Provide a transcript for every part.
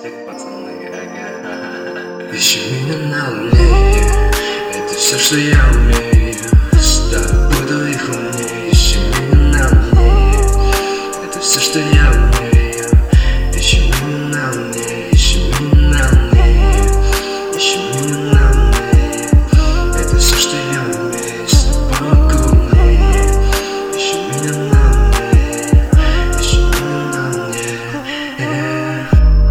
Эх, пацаны, ага. Ищи меня на луне, это все, что я умею. Стану буду их умнее. Ищи меня на луне, это все, что я умею. Ищи меня на луне, ищи меня на луне, ищи меня на луне. Это все, что я умею. С тобой умнее. Ищи меня на луне, ищи меня на луне.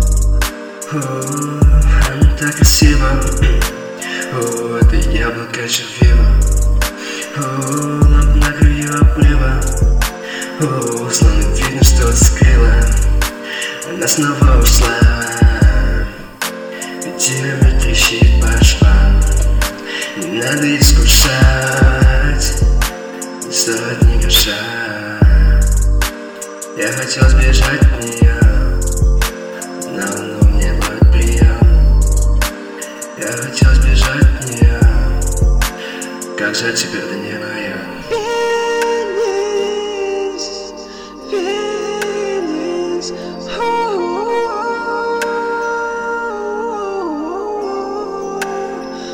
Она так красиво. Это яблоко червиво. На краю оплива. Словно видно, что скрыла. Она снова ушла. Ветер трещит по швам. Не надо искушать, не стоит ни гроша. Я хотел сбежать от нее, но мне будет прием. Я хотел сбежать от нее, как же теперь ты не моя.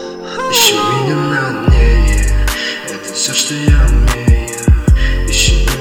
Ищи меня на луне, это все, что я умею. Ищи